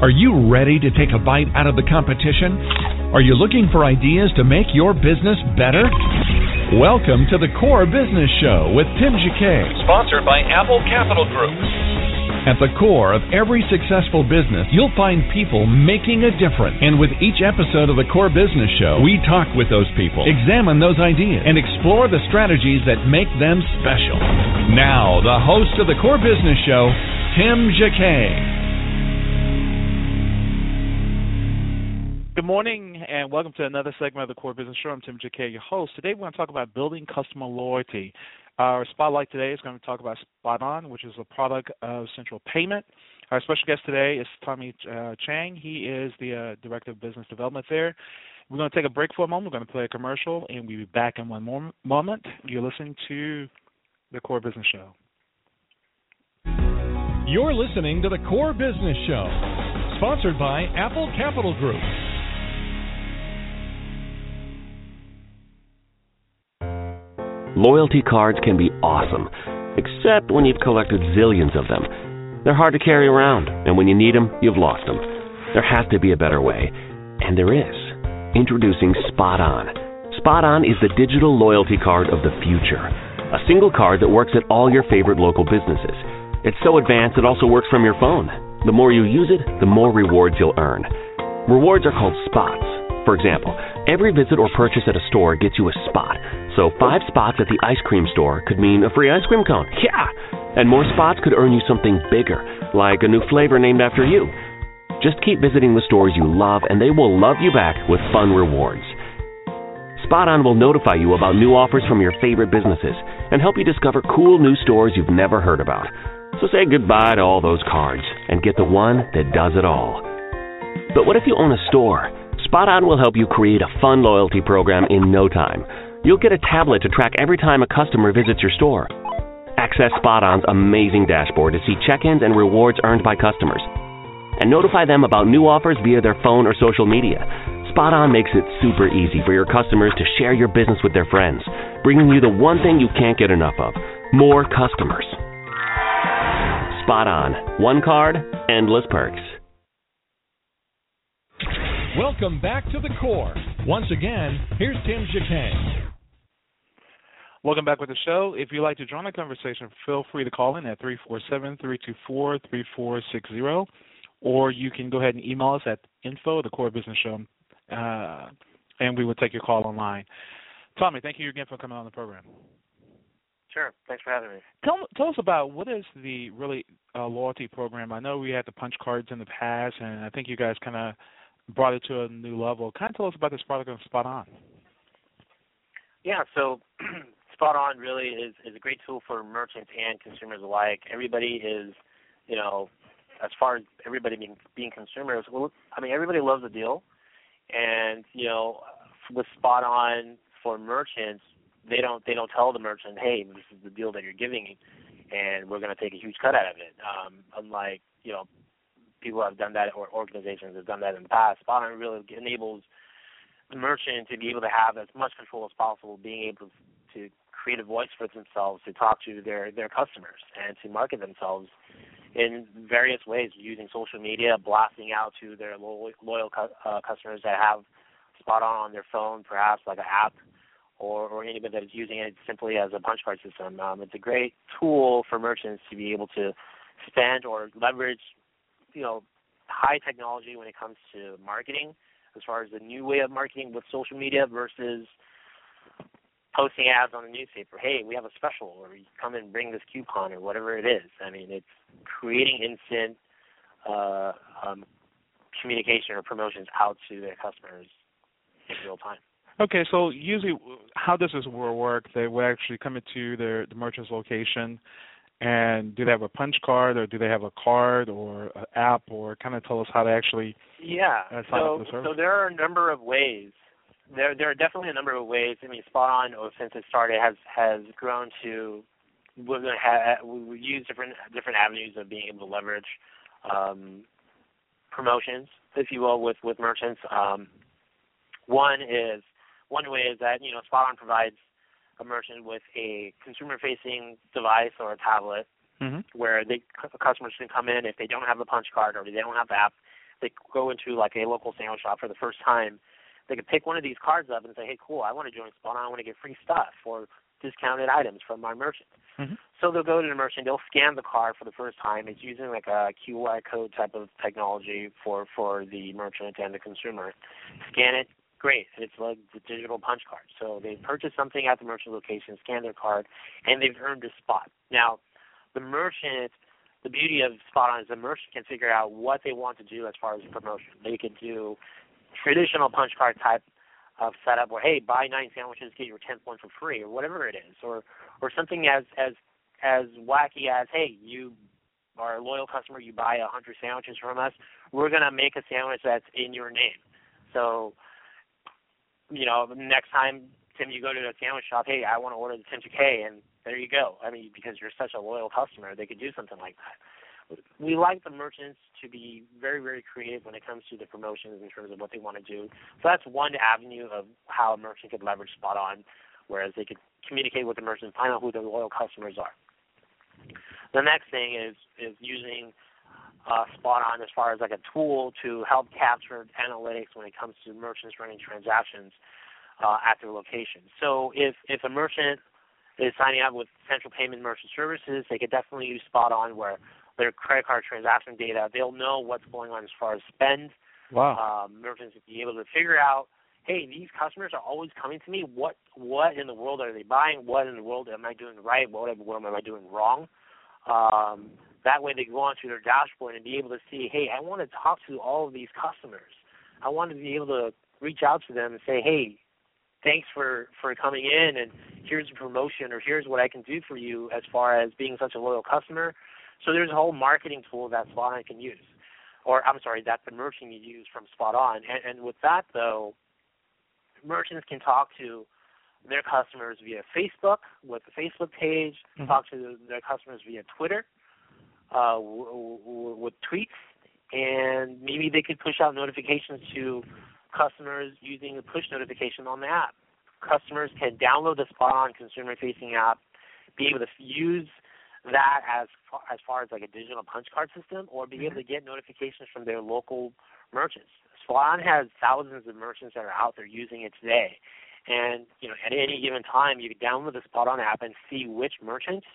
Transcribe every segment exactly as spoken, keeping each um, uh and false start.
Are you ready to take a bite out of the competition? Are you looking for ideas to make your business better? Welcome to the Core Business Show with Tim Jacquet, sponsored by Apple Capital Group. At the core of every successful business, you'll find people making a difference. And with each episode of the Core Business Show, we talk with those people, examine those ideas, and explore the strategies that make them special. Now, the host of the Core Business Show, Tim Jacquet. Good morning, and welcome to another segment of the Core Business Show. I'm Tim Jacquet, your host. Today, we're going to talk about building customer loyalty. Our spotlight today is going to talk about Spot On, which is a product of Central Payment. Our special guest today is Tommy uh, Chang. He is the uh, Director of Business Development there. We're going to take a break for a moment. We're going to play a commercial, and we'll be back in one more moment. You're listening to the Core Business Show. You're listening to the Core Business Show, sponsored by Apple Capital Group. Loyalty cards can be awesome, except when you've collected zillions of them. They're hard to carry around, and when you need them, you've lost them. There has to be a better way, and there is. Introducing Spot On. Spot On is the digital loyalty card of the future. A single card that works at all your favorite local businesses. It's so advanced it also works from your phone. The more you use it, the more rewards you'll earn. Rewards are called spots. For example, every visit or purchase at a store gets you a spot. So five spots at the ice cream store could mean a free ice cream cone. Yeah! And more spots could earn you something bigger, like a new flavor named after you. Just keep visiting the stores you love, and they will love you back with fun rewards. Spot On will notify you about new offers from your favorite businesses and help you discover cool new stores you've never heard about. So say goodbye to all those cards and get the one that does it all. But what if you own a store? Spot On will help you create a fun loyalty program in no time. You'll get a tablet to track every time a customer visits your store. Access Spot On's amazing dashboard to see check-ins and rewards earned by customers. And notify them about new offers via their phone or social media. Spot On makes it super easy for your customers to share your business with their friends, bringing you the one thing you can't get enough of, more customers. Spot On. One card, endless perks. Welcome back to the Core. Once again, here's Tim Jacquet. Welcome back with the show. If you'd like to join the conversation, feel free to call in at three four seven, three two four, three four six zero, or you can go ahead and email us at info at the Core Business Show, uh, and we will take your call online. Tommy, thank you again for coming on the program. Sure. Thanks for having me. Tell, tell us about what is the really uh, loyalty program. I know we had the punch cards in the past, and I think you guys kind of brought it to a new level. Kind of tell us about this product of Spot On. Yeah, so Spot On really is, is a great tool for merchants and consumers alike. Everybody is, you know, as far as everybody being, being consumers, well, I mean, everybody loves a deal. And, you know, with Spot On for merchants, they don't they don't tell the merchant, hey, this is the deal that you're giving, and we're going to take a huge cut out of it. Um, unlike, you know, people have done that, or organizations have done that in the past. Spot On really enables the merchant to be able to have as much control as possible, being able to create a voice for themselves, to talk to their, their customers, and to market themselves in various ways, using social media, blasting out to their loyal, loyal uh, customers that have Spot On on their phone, perhaps like an app, or, or anybody that is using it simply as a punch card system. Um, it's a great tool for merchants to be able to spend or leverage, you know, high technology when it comes to marketing, as far as the new way of marketing with social media versus posting ads on the newspaper. Hey, we have a special, or you come and bring this coupon, or whatever it is. I mean, it's creating instant uh, um, communication or promotions out to their customers in real time. Okay, so usually how does this work? They will actually come into their the merchant's location, and do they have a punch card, or do they have a card or an app, or kind of tell us how to actually yeah. uh, sign so, up for the service? So there are a number of ways. There there are definitely a number of ways. I mean, Spot On, or since it started, has has grown to we're going to have we, we use different different avenues of being able to leverage um, promotions, if you will, with with merchants. Um, one is One way is that, you know, Spot On provides a merchant with a consumer-facing device or a tablet, mm-hmm. where they customers can come in if they don't have the punch card or they don't have the app. they go into like a local sandwich shop for the first time, they could pick one of these cards up and say, hey, cool, I want to join Spot On. I want to get free stuff or discounted items from my merchant. Mm-hmm. So they'll go to the merchant, they'll scan the card for the first time. It's using like a Q R code type of technology for, for the merchant and the consumer. Scan it, great. It's like the digital punch card. So they purchase something at the merchant location, scan their card, and they've earned a spot. Now, the merchant, the beauty of Spot On is the merchant can figure out what they want to do as far as the promotion. They could do traditional punch card type of setup where, hey, buy nine sandwiches, get your tenth one for free, or whatever it is, or or something as as as wacky as, hey, you are a loyal customer, you buy one hundred sandwiches from us, we're going to make a sandwich that's in your name. So, you know, next time, Tim, you go to a sandwich shop, hey, I want to order the Tim Jacquet, and there you go. I mean, because you're such a loyal customer, they could do something like that. We like the merchants to be very, very creative when it comes to the promotions in terms of what they want to do. So that's one avenue of how a merchant could leverage Spot On, whereas they could communicate with the merchant, find out who their loyal customers are. The next thing is is using uh, Spot On as far as like a tool to help capture analytics when it comes to merchants running transactions uh, at their location. So if, if a merchant is signing up with Central Payment Merchant Services, they could definitely use Spot On where their credit card transaction data, they'll know what's going on as far as spend. Wow. Um, merchants will be able to figure out, hey, these customers are always coming to me. What what in the world are they buying? What in the world am I doing right? What, what am I doing wrong? Um, that way they go onto their dashboard and be able to see, hey, I want to talk to all of these customers. I want to be able to reach out to them and say, hey, thanks for, for coming in, and here's a promotion, or here's what I can do for you as far as being such a loyal customer. So there's a whole marketing tool that Spot On can use, or I'm sorry, that the merchant can use from Spot On. And, and with that, though, merchants can talk to their customers via Facebook, with the Facebook page, mm-hmm. talk to their customers via Twitter, uh, w- w- with tweets, and maybe they could push out notifications to customers using the push notification on the app. Customers can download the Spot On consumer-facing app, be able to use that as far, as far as like a digital punch card system, or be able to get notifications from their local merchants. Spot On has thousands of merchants that are out there using it today. And, you know, at any given time, you can download the Spot On app and see which merchants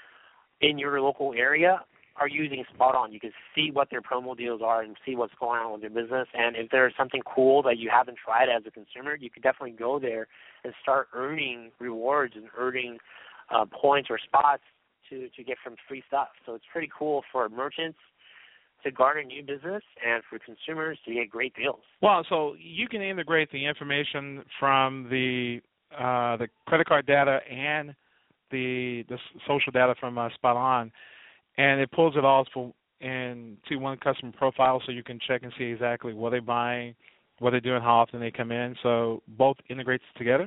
in your local area are using Spot On. You can see what their promo deals are and see what's going on with their business. And if there's something cool that you haven't tried as a consumer, you could definitely go there and start earning rewards and earning uh, points or spots to, to get from free stuff. So it's pretty cool for merchants to garner new business and for consumers to get great deals. Well, so you can integrate the information from the uh, the credit card data and the the social data from uh, Spot On, and it pulls it all for into one customer profile, so you can check and see exactly what they're buying, what they're doing, how often they come in. So both integrates together.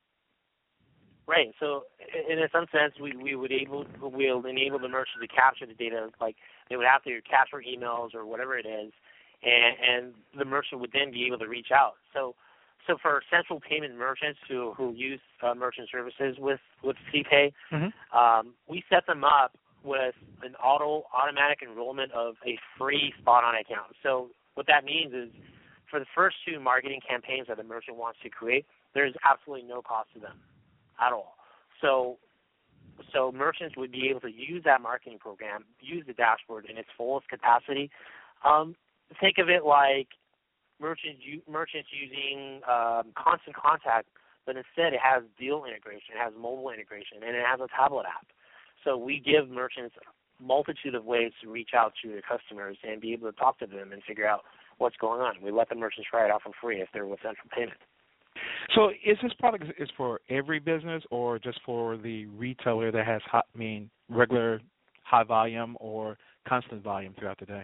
Right. So in some sense, we, we would able we'll enable the merchant to capture the data. Like they would have to capture emails or whatever it is, and, and the merchant would then be able to reach out. So so for central payment merchants who who use uh, merchant services with with CPay, mm-hmm. um, we set them up with an auto automatic enrollment of a free Spot On account. So what that means is, for the first two marketing campaigns that the merchant wants to create, there's absolutely no cost to them at all. So so merchants would be able to use that marketing program, use the dashboard in its fullest capacity. Um, think of it like merchants merchants using um, Constant Contact, but instead it has deal integration, it has mobile integration, and it has a tablet app. So we give merchants a multitude of ways to reach out to their customers and be able to talk to them and figure out what's going on. We let the merchants try it out for free if they're with Central Payment. So is this product is for every business or just for the retailer that has hot, I mean, regular high volume or constant volume throughout the day?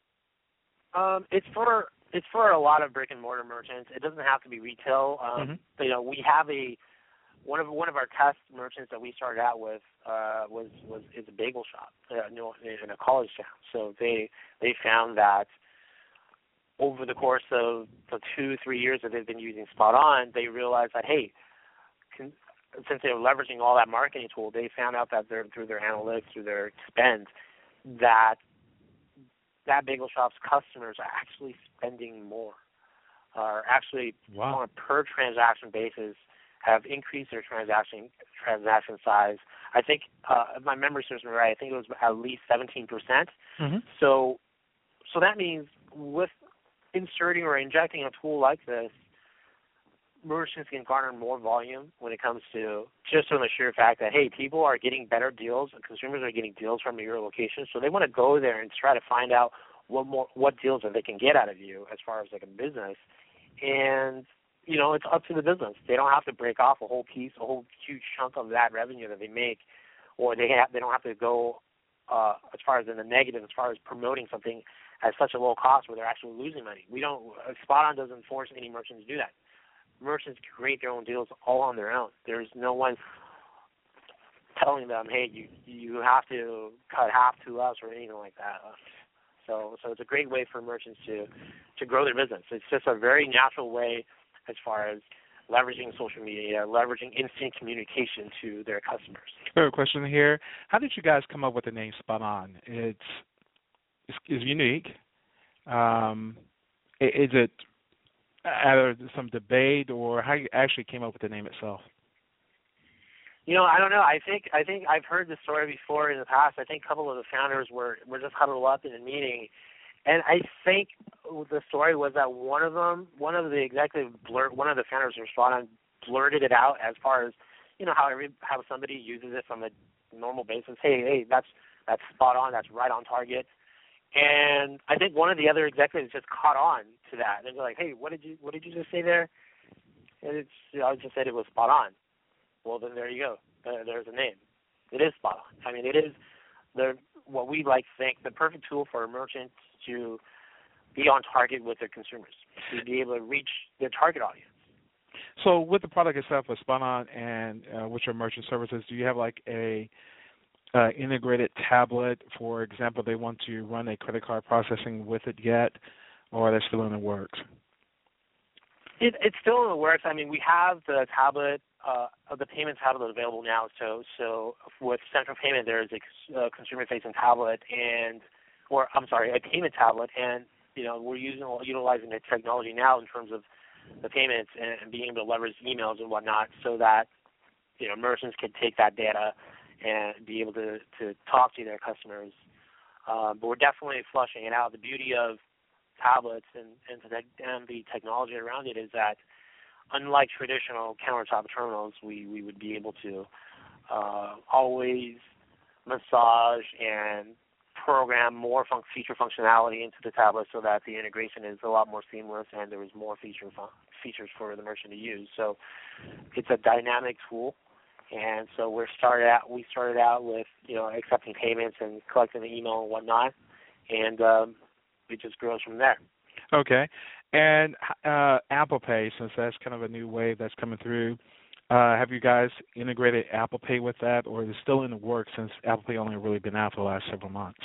Um, it's for it's for a lot of brick and mortar merchants. It doesn't have to be retail. Um, mm-hmm. You know, we have a one of one of our test merchants that we started out with uh, was was is a bagel shop uh, in a college town. So they they found that over the course of the two, three years that they've been using Spot On, they realized that, hey, can, since they were leveraging all that marketing tool, they found out that through their analytics, through their spend, that that bagel shop's customers are actually spending more, are actually wow. on a per transaction basis have increased their transaction transaction size. I think, uh, if my memory serves me right, I think it was at least seventeen percent. Mm-hmm. So, so that means with inserting or injecting a tool like this, merchants can garner more volume when it comes to just on the sheer fact that, hey, people are getting better deals, and consumers are getting deals from your location, so they want to go there and try to find out what more what deals that they can get out of you as far as like a business. And you know, it's up to the business. They don't have to break off a whole piece, a whole huge chunk of that revenue that they make, or they have they don't have to go uh, as far as in the negative, as far as promoting something at such a low cost where they're actually losing money. We don't. Spot On doesn't force any merchants to do that. Merchants create their own deals all on their own. There's no one telling them, hey, you you have to cut half to us or anything like that. So so it's a great way for merchants to, to grow their business. It's just a very natural way as far as leveraging social media, leveraging instant communication to their customers. Third question here: how did you guys come up with the name Spot On? It's it's, it's unique. Um, is it either some debate, or how you actually came up with the name itself? You know, I don't know. I think I think I've heard this story before in the past. I think a couple of the founders were, were just huddled up in a meeting, and I think the story was that one of them, one of the executive blurt, one of the founders of Spot On blurted it out as far as, you know, how every how somebody uses it from a normal basis. Hey, hey, that's that's spot on. That's right on target. And I think one of the other executives just caught on to that. They were like, "Hey, what did you what did you just say there?" And it's you know, I just said it was spot on. Well, then there you go. Uh, there's a name. It is spot on. I mean, it is the what we like to think the perfect tool for a merchant to be on target with their consumers, to be able to reach their target audience. So, with the product itself, with Spot On and uh, with your merchant services, do you have like a Uh, integrated tablet, for example, they want to run a credit card processing with it yet, or are they still in the works? It, it's still in the works. I mean, we have the tablet, uh, the payment tablet available now. So, so with Central Payment, there is a uh, consumer-facing tablet, and, or I'm sorry, a payment tablet, and you know we're using utilizing the technology now in terms of the payments and, and being able to leverage emails and whatnot, so that you know merchants can take that data and be able to, to talk to their customers. Uh, but we're definitely flushing it out. The beauty of tablets and, and, the, and the technology around it is that unlike traditional countertop terminals, we, we would be able to uh, always massage and program more fun- feature functionality into the tablet so that the integration is a lot more seamless and there is more feature fun- features for the merchant to use. So it's a dynamic tool. And so we're started out. We started out with you know accepting payments and collecting the email and whatnot, and um, it just grows from there. Okay, and uh, Apple Pay, since that's kind of a new wave that's coming through, uh, have you guys integrated Apple Pay with that, or is it still in the works since Apple Pay only really been out for the last several months?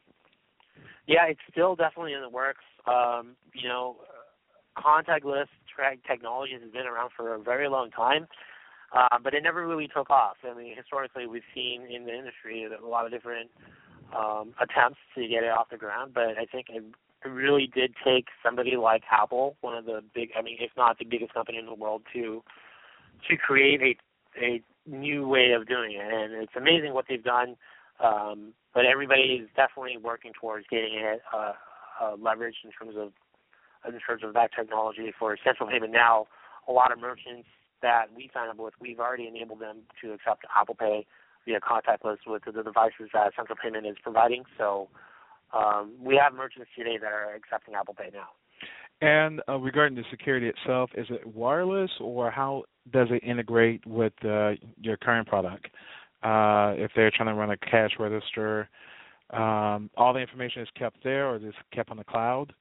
Yeah, it's still definitely in the works. Um, you know, contactless tra- technology has been around for a very long time. Uh, but it never really took off. I mean, historically, we've seen in the industry a lot of different um, attempts to get it off the ground. But I think it, it really did take somebody like Apple, one of the big, I mean, if not the biggest company in the world, to to create a a new way of doing it. And it's amazing what they've done. Um, but everybody is definitely working towards getting it uh, uh, leveraged in terms of in terms of that technology for Central Payment. Now, a lot of merchants that we sign up with, we've already enabled them to accept Apple Pay via contactless with the devices that Central Payment is providing. So um, we have merchants today that are accepting Apple Pay now. And uh, regarding the security itself, is it wireless, or how does it integrate with uh, your current product? Uh, if they're trying to run a cash register, um, all the information is kept there, or is it kept on the cloud?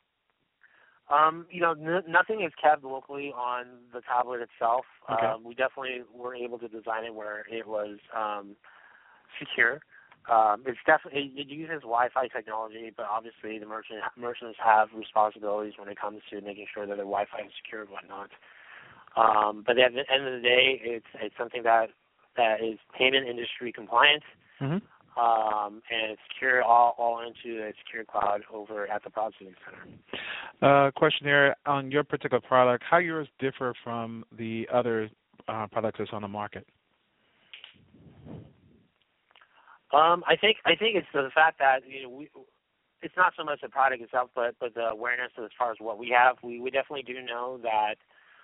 Um, you know, n- nothing is kept locally on the tablet itself. Okay. Um, we definitely were able to design it where it was um, secure. Um, it's definitely it uses Wi-Fi technology, but obviously the merchant merchants have responsibilities when it comes to making sure that their Wi-Fi is secure and whatnot. Um, but at the end of the day, it's it's something that that is payment industry compliant. Mm-hmm. um, and it's secure all, all into a secure cloud over at the processing center. Uh, question here on your particular product: how yours differ from the other uh, products that's on the market? Um, I think I think it's the fact that you know we. It's not so much the product itself, but but the awareness as far as what we have. We we definitely do know that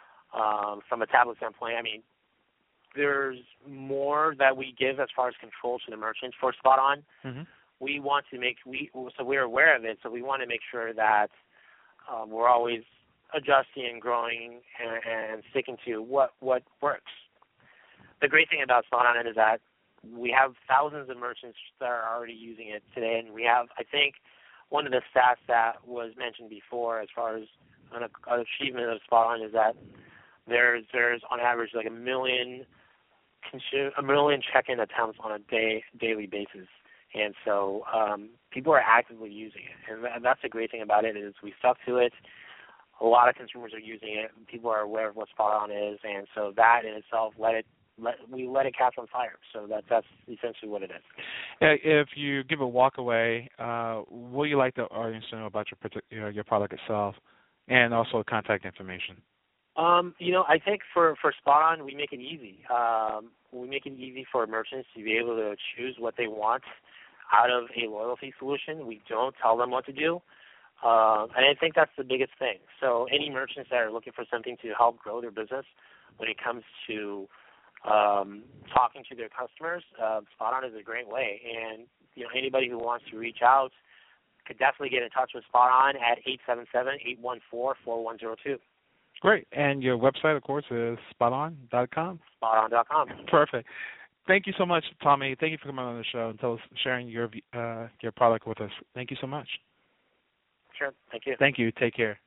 um, from a tablet standpoint. I mean, there's more that we give as far as control to the merchants for Spot On. Mm-hmm. We want to make we so we're aware of it. So we want to make sure that um, we're always adjusting and growing and, and sticking to what what works. The great thing about Spot On is that we have thousands of merchants that are already using it today, and we have, I think, one of the stats that was mentioned before as far as an, an achievement of Spot On is that there's there's on average like a million consume, a million check-in attempts on a day daily basis, and so um, people are actively using it, and, and that's the great thing about it is we stuck to it. A lot of consumers are using it. People are aware of what Spot On is, and so that in itself let it let we let it catch on fire. So that that's essentially what it is. If you give a walk away, uh, what do you like the audience to know about your you know, your product itself, and also contact information? Um, you know, I think for, for Spot On, we make it easy. Um, we make it easy for merchants to be able to choose what they want out of a loyalty solution. We don't tell them what to do. Uh, and I think that's the biggest thing. So any merchants that are looking for something to help grow their business when it comes to um, talking to their customers, uh, Spot On is a great way. And, you know, anybody who wants to reach out could definitely get in touch with Spot On at eight seven seven, eight one four, four one zero two. Great. And your website, of course, is spot on dot com? spot on dot com. Perfect. Thank you so much, Tommy. Thank you for coming on the show and tell us, sharing your uh, your product with us. Thank you so much. Sure. Thank you. Thank you. Take care.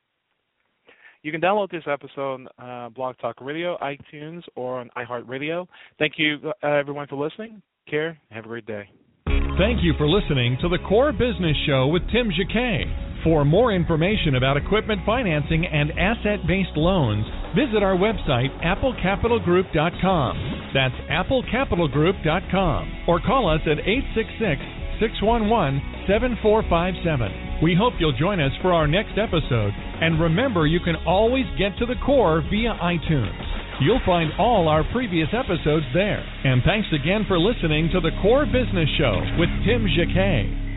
You can download this episode on uh, Blog Talk Radio, iTunes, or on iHeartRadio. Thank you, uh, everyone, for listening. Care. Have a great day. Thank you for listening to the Core Business Show with Tim Jacquet. For more information about equipment financing and asset-based loans, visit our website, apple capital group dot com. That's apple capital group dot com. Or call us at eight six six, six one one, seven four five seven. We hope you'll join us for our next episode. And remember, you can always get to the core via iTunes. You'll find all our previous episodes there. And thanks again for listening to the Core Business Show with Tim Jacquet.